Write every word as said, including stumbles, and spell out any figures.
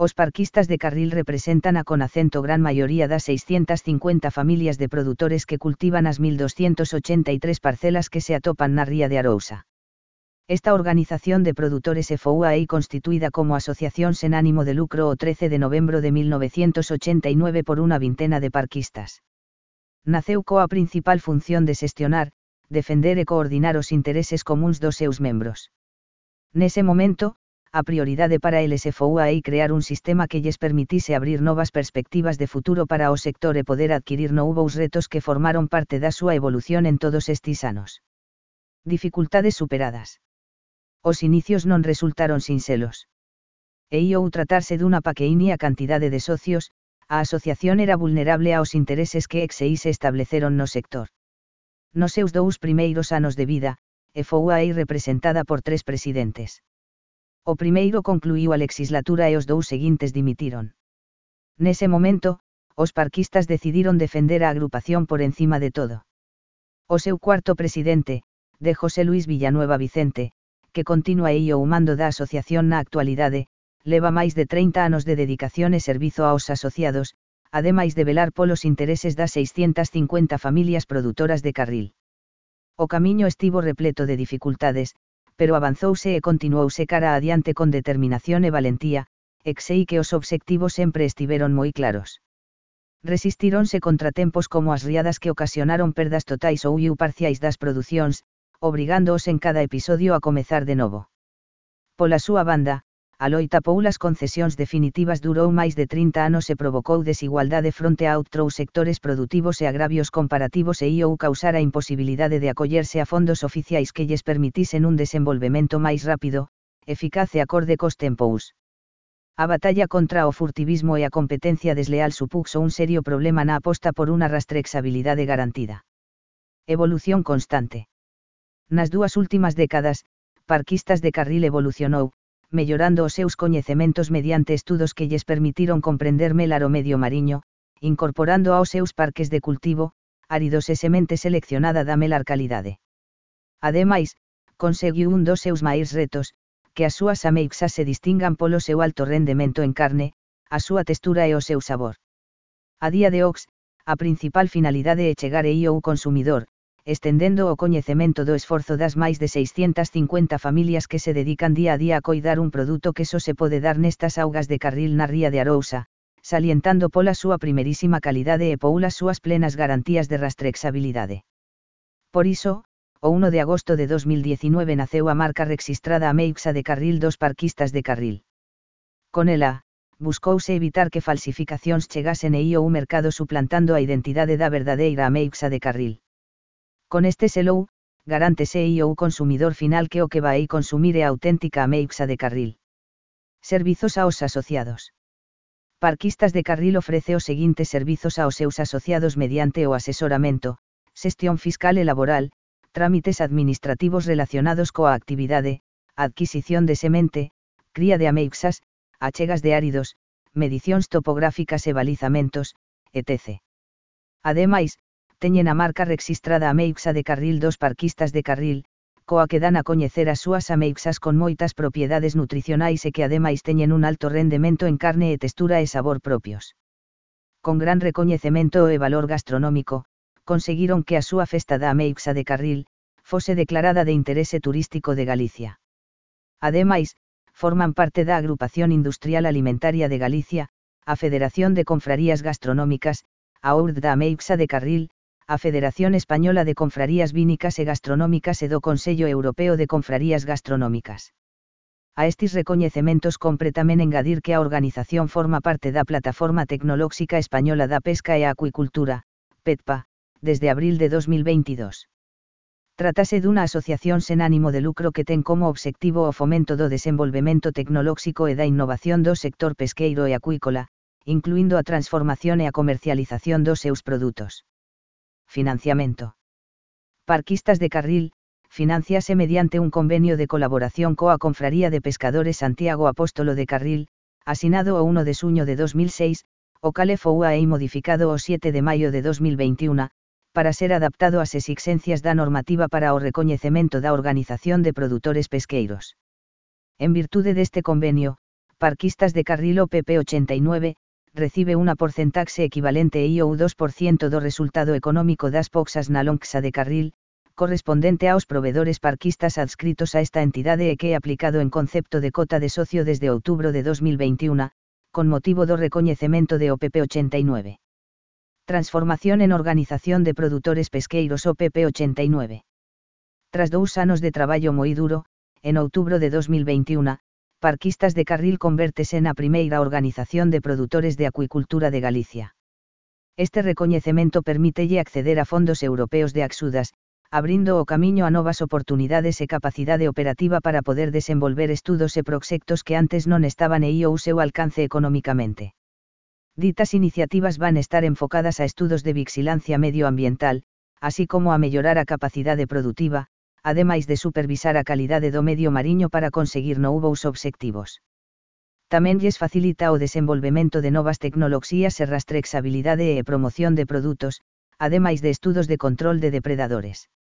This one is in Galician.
Os parquistas de Carril representan a con acento gran maioría das seiscientas cincuenta familias de produtores que cultivan as mil doscientas ochenta e tres parcelas que se atopan na ría de Arousa. Esta organización de produtores foi aí constituída como asociación sen ánimo de lucro o trece de novembro de mil novecientos ochenta e nueve por unha vintena de parquistas. Naceu coa principal función de xestionar, defender e coordinar os intereses comuns dos seus membros. Nese momento, a prioridade para eles foi aí crear un sistema que lles permitise abrir novas perspectivas de futuro para o sector e poder adquirir novos retos que formaron parte da súa evolución en todos estes anos. Dificultades superadas. Os inicios non resultaron sinxelos. E iou tratarse dunha pequeínea cantidade de socios, a asociación era vulnerable aos intereses que ex e I se estableceron no sector. Nos seus dous primeiros anos de vida, e foi aí representada por tres presidentes. O primeiro concluíu a legislatura e os dous seguintes dimitiron. Nese momento, os parquistas decidiron defender a agrupación por encima de todo. O seu cuarto presidente, de José Luis Villanueva Vicente, que continúa aí o mando da asociación na actualidade, leva máis de trinta anos de dedicación e servizo aos asociados, ademais de velar polos intereses das seiscientas cincuenta familias produtoras de Carril. O camiño estivo repleto de dificultades, pero avanzouse e continuouse cara adiante con determinación e valentía, e sei que os obxectivos sempre estiveron moi claros. Resistíronse contratempos como as riadas que ocasionaron perdas totais ou iu parciais das producións, obrigándoos en cada episodio a comezar de novo. Pola súa banda, a loita poulas concesións definitivas durou máis de trinta anos e provocou desigualdade fronte a outros sectores produtivos e agravios comparativos e iou causar a imposibilidade de acollerse a fondos oficiais que lles permitisen un desenvolvemento máis rápido, eficaz e acorde cos tempos. A batalla contra o furtivismo e a competencia desleal supuxo un serio problema na aposta por unha rastrexabilidade garantida. Evolución constante. Nas dúas últimas décadas, Parquistas de Carril evolucionou, mellorando os seus coñecementos mediante estudos que lles permitiron comprender mellar o medio mariño, incorporando aos seus parques de cultivo, áridos e semente seleccionada da mellar calidade. Ademais, conseguiu un dos seus máis retos, que as súas ameixas se distingan polo seu alto rendemento en carne, a súa textura e o seu sabor. A día de hoxe, a principal finalidade é chegar e ao consumidor, estendendo o coñecemento do esforzo das máis de seiscientas cincuenta familias que se dedican día a día a coidar un produto que só se pode dar nestas augas de Carril na ría de Arousa, salientando pola súa primerísima calidade e poulas súas plenas garantías de rastrexabilidade. Por iso, o primeiro de agosto de dos mil diecinueve naceu a marca rexistrada Ameixa de Carril dos Parquistas de Carril. Con ela, buscouse evitar que falsificacións chegasen e ao mercado suplantando a identidade da verdadeira Ameixa de Carril. Con este selo, garántese ao consumidor final que o que vai consumir é a auténtica Ameixa de Carril. Servizos aos asociados. Parquistas de Carril ofrece os seguintes servizos aos seus asociados mediante o asesoramento, xestión fiscal e laboral, trámites administrativos relacionados coa actividade, adquisición de semente, cría de ameixas, achegas de áridos, medicións topográficas e balizamentos, etcétera. Ademais, teñen a marca rexistrada Ameixa de Carril dos Parquistas de Carril, coa que dan a coñecer as súas ameixas con moitas propiedades nutricionais e que ademais teñen un alto rendemento en carne e textura e sabor propios. Con gran recoñecemento e valor gastronómico, conseguiron que a súa festa da Ameixa de Carril fose declarada de interese turístico de Galicia. Ademais, forman parte da Agrupación Industrial Alimentaria de Galicia, a Federación de Confrarías Gastronómicas, a O R D da Ameixa de Carril, a Federación Española de Confrarías Vínicas e Gastronómicas e do Consello Europeo de Confrarías Gastronómicas. A estes recoñecementos compre tamén engadir que a organización forma parte da Plataforma Tecnolóxica Española da Pesca e a Acuicultura, PETPA, desde abril de dos mil veintidós. Trátase dunha asociación sen ánimo de lucro que ten como obxectivo o fomento do desenvolvemento tecnolóxico e da innovación do sector pesqueiro e acuícola, incluindo a transformación e a comercialización dos seus produtos. Financiamento. Parquistas de Carril, financiase mediante un convenio de colaboración coa Confraría de Pescadores Santiago Apóstolo de Carril, asinado o primeiro de xuño de dos mil seis, o cal foi aí modificado o sete de maio de dos mil veintiún, para ser adaptado ás exixencias da normativa para o recoñecemento da Organización de Produtores Pesqueiros. En virtude deste convenio, Parquistas de carril o P P ochenta y nueve, recibe una porcentaxe equivalente I O U dos por ciento do resultado económico das poxas na lonxa de carril, correspondente aos provedores parquistas adscritos a esta entidade e que é aplicado en concepto de cota de socio desde outubro de dos mil veintiuno, con motivo do recoñecemento de O P P ochenta y nueve. Transformación en organización de produtores pesqueiros O P P ochenta y nueve. Tras dous anos de traballo moi duro, en outubro de dos mil veintiuno, Parquistas de Carril convértese na primeira organización de produtores de acuicultura de Galicia. Este recoñecemento permítelle acceder a fondos europeos de Axudas, abrindo o camiño a novas oportunidades e capacidade operativa para poder desenvolver estudos e proxectos que antes non estaban aí ao seu alcance económicamente. Ditas iniciativas van estar enfocadas a estudos de vixilancia medioambiental, así como a mellorar a capacidade produtiva, ademais de supervisar a calidade do medio mariño para conseguir novos obxectivos. Tamén lles facilita o desenvolvemento de novas tecnoloxías e rastrexabilidade e promoción de produtos, ademais de estudos de control de depredadores.